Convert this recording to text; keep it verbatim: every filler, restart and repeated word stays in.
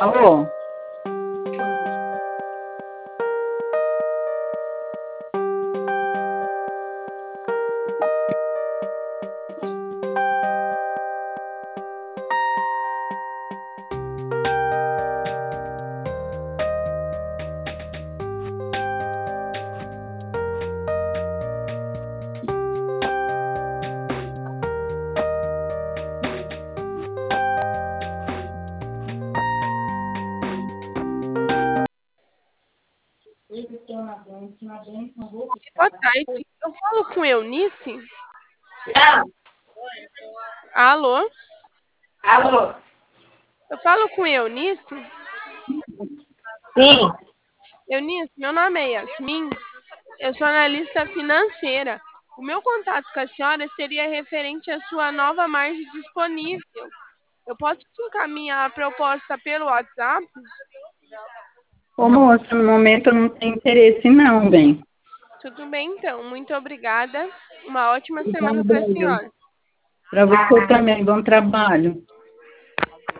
Alô? Boa tarde. Eu falo com Eunice? Não. Alô? Alô? Eu falo com Eunice? Sim. Eunice, meu nome é Yasmin. Eu sou analista financeira. O meu contato com a senhora seria referente à sua nova margem disponível. Eu posso te encaminhar a proposta pelo WhatsApp? Ô, moça, no momento eu não tenho interesse não, bem. Tudo bem, então. Muito obrigada. Uma ótima Então, semana para a beijo. senhora. Para você também, bom trabalho.